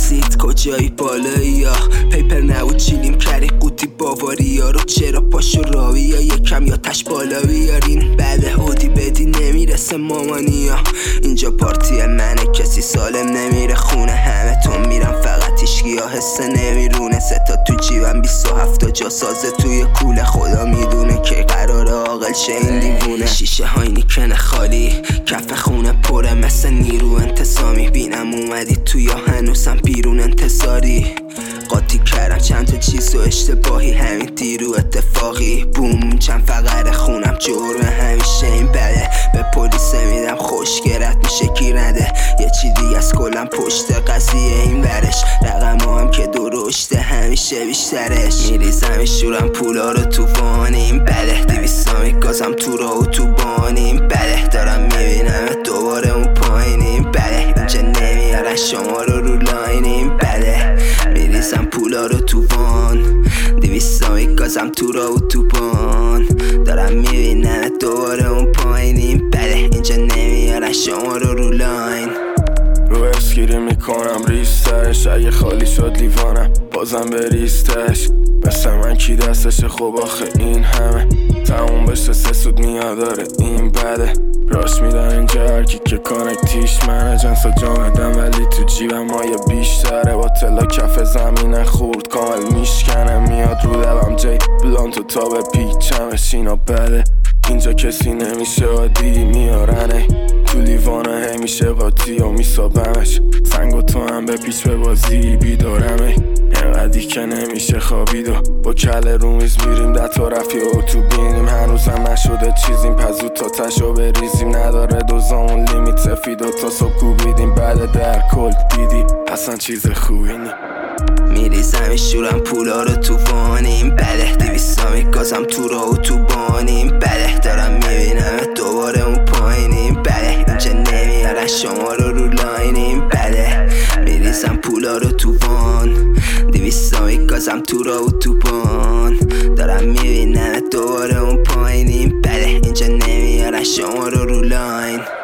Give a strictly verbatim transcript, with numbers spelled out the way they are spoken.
اگزیت کجایی بالایی یا پیپر نبود چیلیم کردی قوطی باواریا رو چرا پاشو راوی یا یکم یا تش بالا بیارین بله اودی بدی نمیرسه مامانیا اینجا پارتی منه کسی سالم نمیره خونه همه تون میرم فقط هیچکی ها حسه نمیرونه ستا تو جیبم بیست و هفت جا سازه توی کوله خدا میدونه که قراره عاقل شه این دیوونه شیشه های نیکن خالی کف خونه پره مثل نیرو انتصامی بینم اومدی تو یا هنوزم بیرون انتظاری قاطی کردم چند تا چیز و اشتباهی همین دیرو اتفاقی بوم چند فقر خونم جرم همیشه این بله به پلیس میدم خوشگرت میشه گیر نده یه چی دیگه از کلم پشت قضیه این برش رقم هم که درشته همیشه بیشترش میریزم شورم پولا رو تو وانیم بله دیویستا میگازم تو را و تو بانیم بله دارم میبینم دوباره اون پایینیم بله اینجا نمیارن شما رو رو لاینیم بله میریزم پولا رو تو وان دیویستا میگازم تو را و تو بان دارم میبینم دوباره اون پایینیم بله اینجا نمیارن شما رو رو لاین رو اسکیری میکنم ریستش اگه خالی شد لیوانم بازم به ریستش مثل من کی دستشه خب آخه این همه تموم بشه سه سود میاد داره این بده راست میدن اینجا هرکی که کانکتیش منه جنسا جامدم ولی تو جیبم مایه بیشتره با تلا کف زمینه خورد کامل میشکنه میاد رو لبم جی بلانتو تا به پیچمش اینا بده اینجا کسی نمیشه عادی میارنه تو لیوانه هی میشه قاطی و میسابمش سنگ و تو هم به پیچ به بازی بیدارمه اینقدی که نمیشه خوابید و با کل رومیز میریم ده تا رفیع و تو بینیم هنوزم نشده چیزیم پس زود تا تشو بریزیم نداره دوزامون لیمیت سفید و تا صبح کوبیدیم بعد در کل دیدی اصلا چیز خوبی نی میریزم شورم پولا رو تو وانیم بله دیویستا میگازم تو را و تو بانیم بله دارم میبینم دوباره اون پایینیم بله اینجا نمیارن شما رو رو لاینیم بله میریزم پولا رو تو وان دیویستا میگازم تو را و تو بان دارم میبینم دوباره اون پایینیم بله اینجا نمیارن شما رو رو لاین